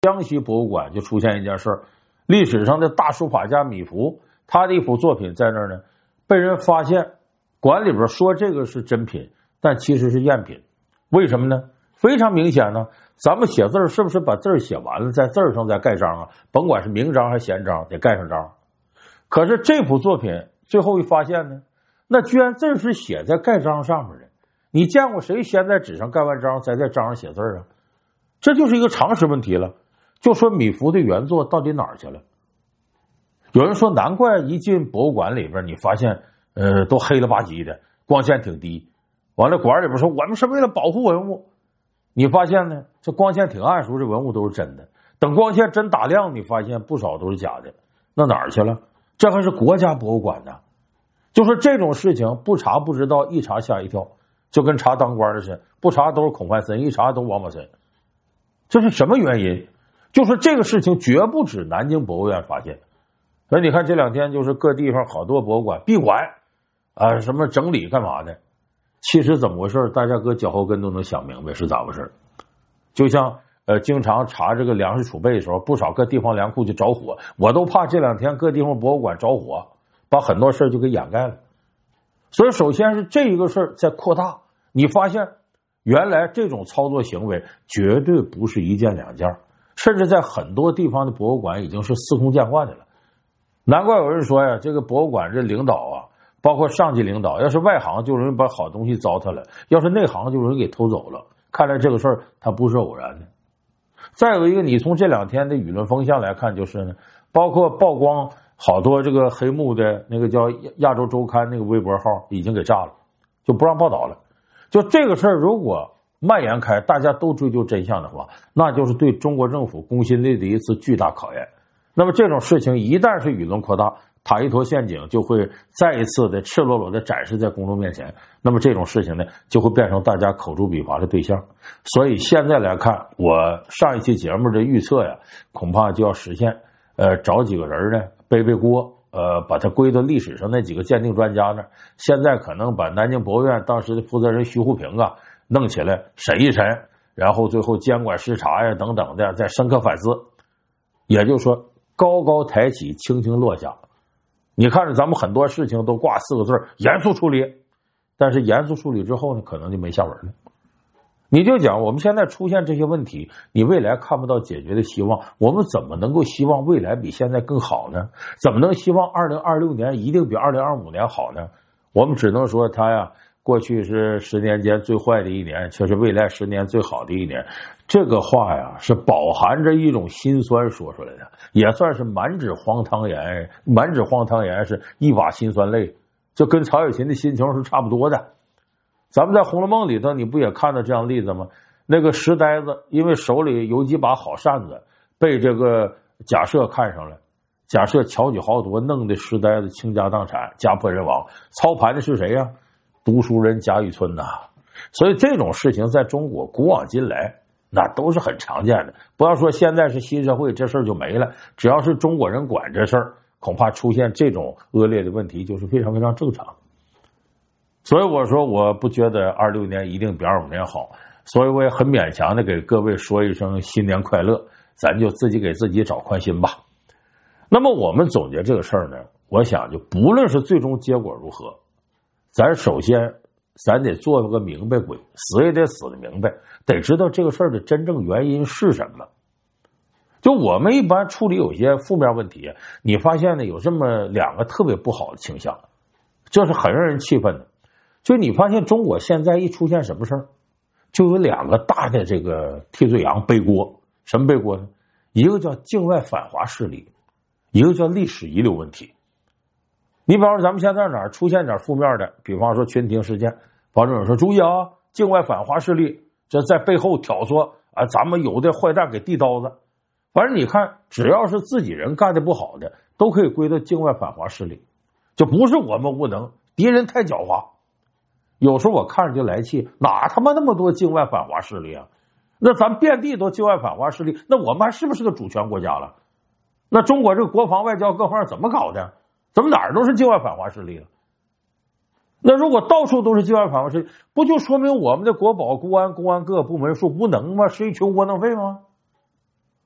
江西博物馆就出现一件事儿，历史上的大书法家米芾，他的一幅作品在那儿呢，被人发现，馆里边说这个是真品，但其实是赝品。为什么呢？非常明显呢，咱们写字是不是把字写完了，在字上再盖章啊？甭管是明章还是闲章，得盖上章。可是这幅作品最后一发现呢，那居然字是写在盖章上面的。你见过谁先在纸上盖完章，再在章上写字啊？这就是一个常识问题了。就说米芾的原作到底哪儿去了？有人说难怪一进博物馆里边，你发现都黑了吧唧的，光线挺低。完了馆里边说我们是为了保护文物，你发现呢，这光线挺暗时候，这文物都是真的。等光线真打亮，你发现不少都是假的。那哪儿去了？这还是国家博物馆呢。就说这种事情不查不知道，一查吓一跳，就跟查当官的似的，不查都是孔繁森，一查都王宝森。这是什么原因？就说这个事情绝不止南京博物院发现，所以你看这两天就是各地方好多博物馆闭馆啊，什么整理干嘛的？其实怎么回事？大家搁脚后跟都能想明白是咋回事。就像经常查这个粮食储备的时候，不少各地方粮库就着火，我都怕这两天各地方博物馆着火，把很多事就给掩盖了。所以首先是这一个事儿在扩大，你发现原来这种操作行为绝对不是一件两件，甚至在很多地方的博物馆已经是司空见惯的了。难怪有人说呀，这个博物馆这领导啊，包括上级领导，要是外行就容易把好东西糟蹋了，要是内行就容易给偷走了。看来这个事儿它不是偶然的。再有一个，你从这两天的舆论风向来看，就是呢，包括曝光好多这个黑幕的那个叫亚洲周刊那个微博号已经给炸了，就不让报道了。就这个事儿如果蔓延开，大家都追究真相的话，那就是对中国政府公信力的一次巨大考验。那么这种事情一旦是舆论扩大，塔伊佗陷阱就会再一次的赤裸裸的展示在公众面前，那么这种事情呢，就会变成大家口诛笔伐的对象。所以现在来看，我上一期节目的预测呀，恐怕就要实现。找几个人呢背锅，把它归到历史上那几个鉴定专家呢，现在可能把南京博物院当时的负责人徐沪平啊弄起来审一审，然后最后监管视察呀等等的再深刻反思。也就是说，高高抬起，轻轻落下。你看着咱们很多事情都挂四个字严肃处理，但是严肃处理之后呢，可能就没下文了。你就讲我们现在出现这些问题，你未来看不到解决的希望，我们怎么能够希望未来比现在更好呢？怎么能希望2026年一定比2025年好呢？我们只能说它呀，过去是10年间最坏的一年，却是未来10年最好的一年。这个话呀，是饱含着一种心酸说出来的，也算是满纸荒唐言。满纸荒唐言是一把辛酸泪，就跟曹雪芹的心情是差不多的。咱们在《红楼梦》里头，你不也看到这样例子吗？那个石呆子因为手里有几把好扇子，被这个贾赦看上了，贾赦巧取豪夺，弄得石呆子倾家荡产，家破人亡。操盘的是谁呀？读书人贾雨村呐。所以这种事情在中国古往今来那都是很常见的。不要说现在是新社会，这事儿就没了，只要是中国人管这事儿，恐怕出现这种恶劣的问题就是非常非常正常。所以我说我不觉得26年一定比25年好，所以我也很勉强的给各位说一声新年快乐，咱就自己给自己找宽心吧。那么我们总结这个事儿呢，我想就不论是最终结果如何，咱首先咱得做个明白鬼，死也得死的明白，得知道这个事儿的真正原因是什么。就我们一般处理有些负面问题，你发现呢有这么两个特别不好的倾向，这是很让人气愤的。就你发现中国现在一出现什么事儿，就有两个大的这个替罪羊背锅。什么背锅呢？一个叫境外反华势力，一个叫历史遗留问题。你比方说咱们现在哪儿出现点负面的，比方说群庭事件，保证有人说注意啊，境外反华势力这在背后挑唆啊，咱们有的坏蛋给递刀子。反正你看，只要是自己人干的不好的，都可以归到境外反华势力，就不是我们无能，敌人太狡猾。有时候我看着就来气，哪他妈那么多境外反华势力啊？那咱遍地都境外反华势力，那我们还是不是个主权国家了？那中国这个国防外交各方面怎么搞的？怎么哪儿都是境外反华势力了？那如果到处都是境外反华势力，不就说明我们的国保、公安各个部门数无能吗？是一群窝囊废吗？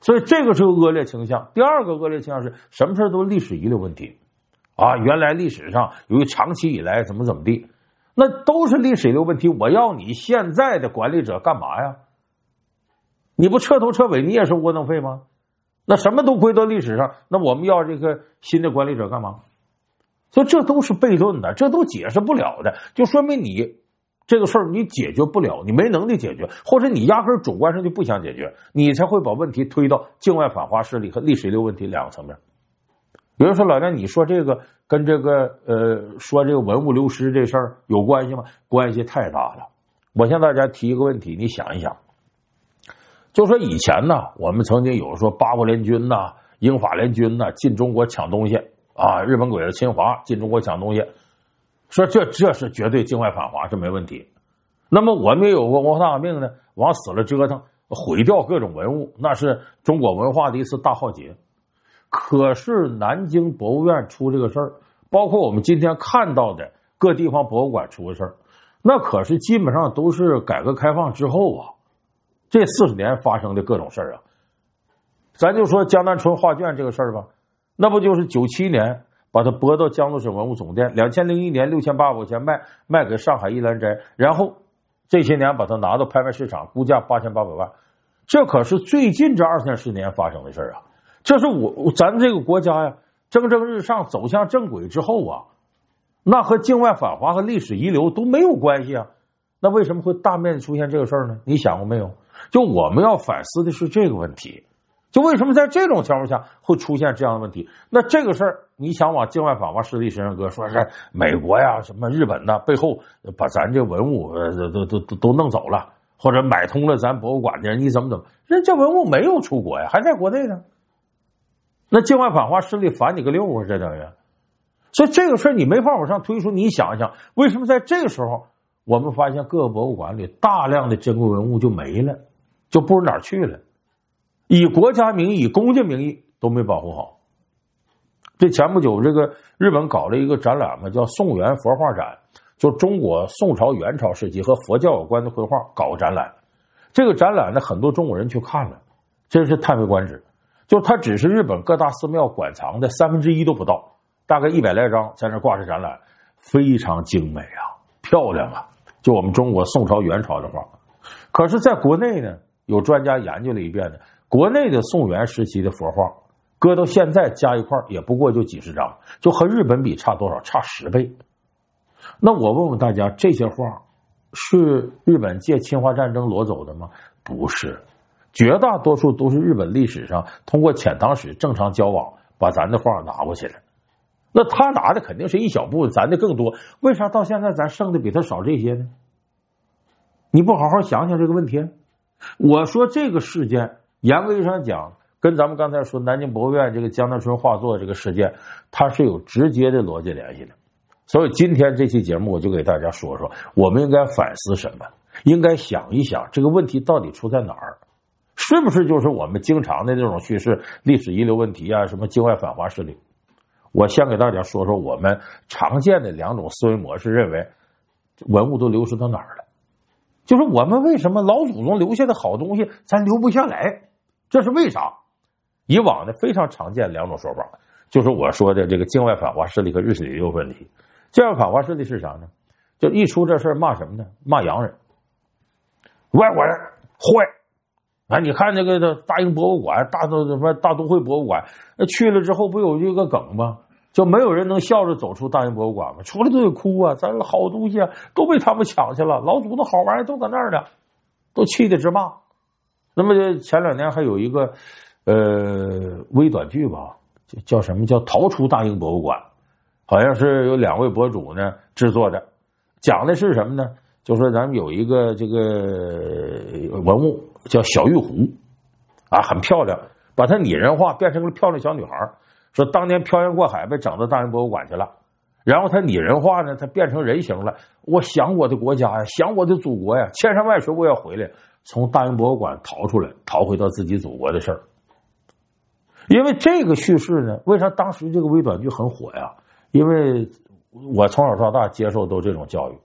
所以这个是个恶劣倾向。第二个恶劣倾向是什么事都是历史遗留问题啊，原来历史上由于长期以来怎么地，那都是历史遗留问题。我要你现在的管理者干嘛呀？你不彻头彻尾你也是窝囊废吗？那什么都归到历史上，那我们要这个新的管理者干嘛？所以这都是悖论的，这都解释不了的，就说明你这个事儿你解决不了，你没能力解决，或者你压根儿主观上就不想解决，你才会把问题推到境外反华势力和历史遗留问题两个层面。有人说老梁，你说这个跟这个说这个文物流失这事儿有关系吗？关系太大了。我向大家提一个问题，你想一想，就说以前呢，我们曾经有说八国联军呐、英法联军呐进中国抢东西啊，日本鬼子侵华进中国抢东西，说这是绝对境外反华，这没问题。那么我们也有过文化大革命呢，往死了折腾，毁掉各种文物，那是中国文化的一次大浩劫。可是南京博物院出这个事儿，包括我们今天看到的各地方博物馆出的事儿，那可是基本上都是改革开放之后啊，这40年发生的各种事儿啊。咱就说江南春画卷这个事儿吧，那不就是97年把它拨到江苏省文物总店，2001年6800块钱卖给上海一兰斋，然后这些年把它拿到拍卖市场，估价8800万。这可是最近这20-40年发生的事儿啊！这是咱这个国家呀蒸蒸日上走向正轨之后啊，那和境外反华和历史遗留都没有关系啊。那为什么会大面积出现这个事儿呢？你想过没有？就我们要反思的是这个问题，就为什么在这种情况下会出现这样的问题？那这个事儿你想往境外反华势力身上搁，说是美国呀、什么日本呐背后把咱这文物都弄走了，或者买通了咱博物馆的人，你怎么？人家文物没有出国呀，还在国内呢。那境外反华势力反你个六啊，这等于。所以这个事儿你没法往上推出。你想一想，为什么在这个时候我们发现各个博物馆里大量的珍贵文物就没了，就不知哪儿去了？以国家名义、以公家名义都没保护好。这前不久，这个日本搞了一个展览嘛，叫宋元佛画展，就中国宋朝、元朝时期和佛教有关的绘画搞个展览。这个展览呢，很多中国人去看了，真是叹为观止。就它只是日本各大寺庙馆藏的1/3都不到，大概100来张在那挂着展览，非常精美啊，漂亮啊，就我们中国宋朝、元朝的画。可是在国内呢，有专家研究了一遍呢，国内的宋元时期的佛画搁到现在加一块也不过就几十张，就和日本比差多少？差10倍。那我问问大家，这些画是日本借侵华战争裸走的吗？不是，绝大多数都是日本历史上通过遣唐使正常交往把咱的画拿过去了。那他拿的肯定是一小部分，咱的更多。为啥到现在咱剩的比他少这些呢？你不好好想想这个问题。我说这个事件严格意义上讲，跟咱们刚才说南京博物院这个江南春画作这个事件，它是有直接的逻辑联系的。所以今天这期节目我就给大家说说，我们应该反思什么，应该想一想这个问题到底出在哪儿，是不是就是我们经常的那种叙事历史遗留问题啊，什么境外反华势力。我先给大家说说我们常见的2种思维模式，认为文物都流失到哪儿了，就是我们为什么老祖宗留下的好东西咱留不下来，这是为啥？以往的非常常见2种说法，就是我说的这个境外反华势力和历史遗留问题。境外反华势力是啥呢？就一出这事骂什么呢？骂洋人，外国人坏。你看那个大英博物馆、大都会博物馆，去了之后不有一个梗吗？就没有人能笑着走出大英博物馆吗？出来都得哭啊！咱好东西啊都被他们抢去了，老祖宗好玩意都搁那儿呢，都气得直骂。那么前2年还有一个微短剧吧，叫什么叫逃出大英博物馆，好像是有2位博主呢制作的，讲的是什么呢？就说咱们有一个这个文物叫小玉壶啊，很漂亮，把它拟人化变成了漂亮小女孩，说当年漂洋过海被整到大英博物馆去了，然后它拟人化呢，它变成人形了。我想我的国家呀，想我的祖国呀，千山万水我要回来，从大英博物馆逃出来，逃回到自己祖国的事儿。因为这个叙事呢，为啥当时这个微短剧很火呀？因为我从小到大接受都这种教育，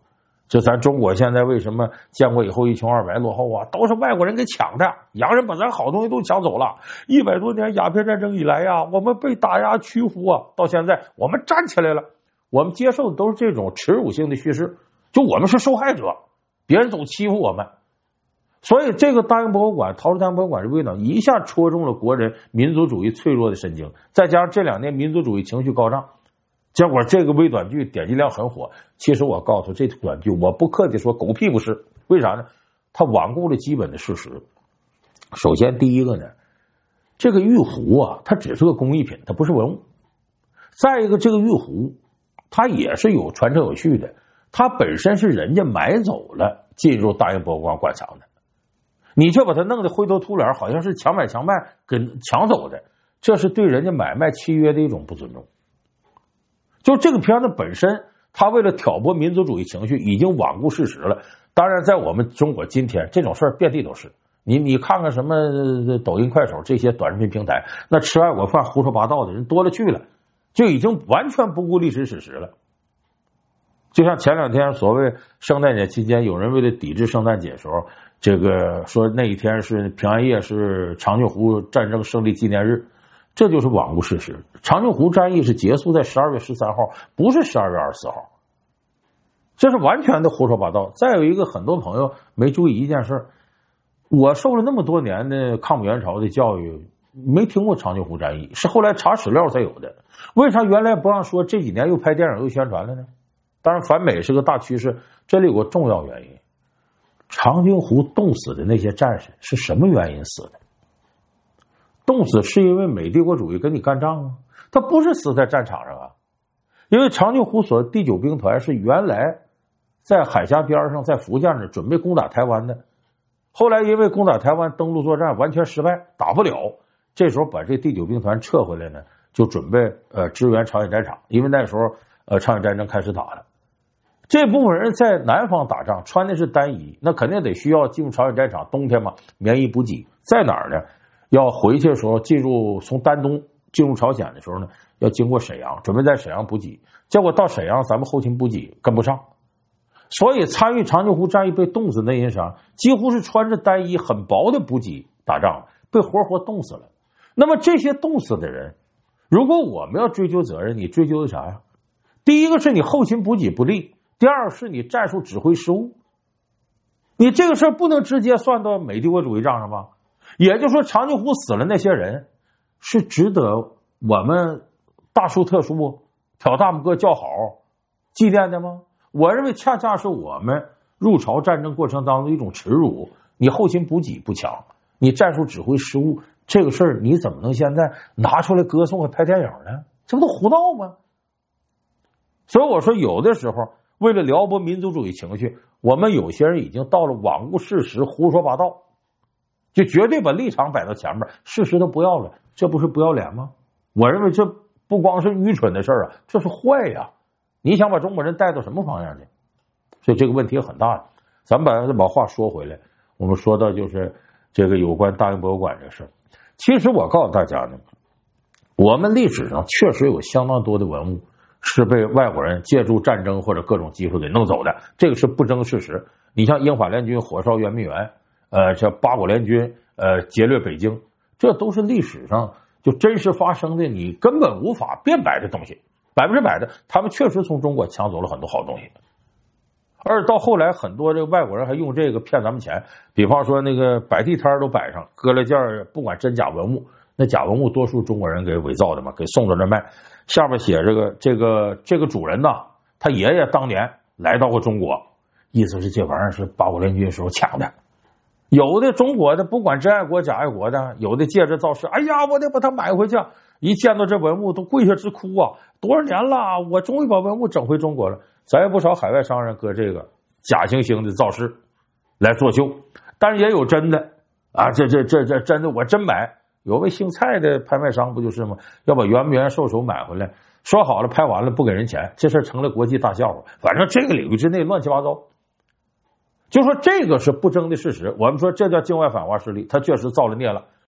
这咱中国现在为什么建国以后1200落后啊？都是外国人给抢的，洋人把咱好东西都抢走了。100多年鸦片战争以来呀，我们被打压屈服啊，到现在我们站起来了，我们接受的都是这种耻辱性的叙事，就我们是受害者，别人总欺负我们。所以这个大英博物馆、陶瓷大英博物馆这微短一下戳中了国人民族主义脆弱的神经，再加上这2年民族主义情绪高涨，结果这个微短剧点击量很火。其实我告诉这短剧，我不客气说狗屁不是。为啥呢？它罔顾了基本的事实。首先第一个呢，这个玉壶啊，它只是个工艺品，它不是文物。再一个，这个玉壶它也是有传承有序的，它本身是人家买走了进入大英博物馆馆藏的，你却把它弄得灰头土脸，好像是强买强卖跟抢走的，这是对人家买卖契约的一种不尊重。就这个片子本身，他为了挑拨民族主义情绪，已经罔顾事实了。当然，在我们中国今天，这种事儿遍地都是。你看看什么抖音、快手这些短视频平台，那吃外国饭、胡说八道的人多了去了，就已经完全不顾历史事实了。就像前2天所谓圣诞节期间，有人为了抵制圣诞节的时候，这个说那一天是平安夜，是长津湖战争胜利纪念日。这就是罔顾事实。长津湖战役是结束在12月13号，不是12月24号，这是完全的胡说八道。再有一个，很多朋友没注意一件事，我受了那么多年的抗美援朝的教育，没听过长津湖战役，是后来查史料才有的。为啥原来不让说，这几年又拍电影又宣传了呢？当然反美是个大趋势，这里有个重要原因，长津湖冻死的那些战士是什么原因死的？冻死是因为美帝国主义跟你干仗吗？他不是死在战场上啊，因为长津湖所第9兵团是原来在海峡边上，在福建这准备攻打台湾的，后来因为攻打台湾登陆作战完全失败，打不了，这时候把这第9兵团撤回来呢，就准备支援朝鲜战场，因为那时候朝鲜战争开始打了。这部分人在南方打仗，穿的是单衣，那肯定得需要进入朝鲜战场，冬天嘛，棉衣补给。在哪儿呢？要回去的时候，从丹东进入朝鲜的时候呢，要经过沈阳，准备在沈阳补给。结果到沈阳，咱们后勤补给跟不上，所以参与长津湖战役被冻死那人啥，几乎是穿着单衣很薄的补给打仗，被活活冻死了。那么这些冻死的人，如果我们要追究责任，你追究的啥呀？第一个是你后勤补给不力，第二是你战术指挥失误。你这个事儿不能直接算到美帝国主义账上吧？也就是说，长津湖死了那些人是值得我们大书特书、挑大拇哥叫好纪念的吗？我认为恰恰是我们入朝战争过程当中的一种耻辱。你后勤补给不强，你战术指挥失误，这个事儿你怎么能现在拿出来歌颂和拍电影呢？这不都胡闹吗？所以我说，有的时候为了撩拨民族主义情绪，我们有些人已经到了罔顾事实、胡说八道，就绝对把立场摆到前面，事实都不要了，这不是不要脸吗？我认为这不光是愚蠢的事儿啊，这是坏呀！你想把中国人带到什么方向去？所以这个问题很大的。咱们把话说回来，我们说到就是这个有关大英博物馆这事儿。其实我告诉大家呢，我们历史上确实有相当多的文物是被外国人借助战争或者各种技术给弄走的，这个是不争事实。你像英法联军火烧圆明园，这八国联军劫掠北京，这都是历史上就真实发生的，你根本无法辩白的东西，100%的，他们确实从中国抢走了很多好东西。而到后来，很多这个外国人还用这个骗咱们钱，比方说那个摆地摊都摆上，搁了件不管真假文物，那假文物多数中国人给伪造的嘛，给送到这卖，下边写这个主人呐，他爷爷当年来到过中国，意思是这玩意儿是八国联军时候抢的。有的中国的不管真爱国假爱国的，有的借着造势，哎呀，我得把它买回去，一见到这文物都跪下直哭啊！多少年了，我终于把文物整回中国了。咱也不少海外商人搁这个假惺惺的造势来作秀，但是也有真的啊，这真的我真买。有位姓蔡的拍卖商不就是吗？要把圆明园兽首买回来，说好了拍完了不给人钱，这事成了国际大笑话。反正这个领域之内乱七八糟。就说这个是不争的事实，我们说这叫境外反华势力，他确实造了孽了。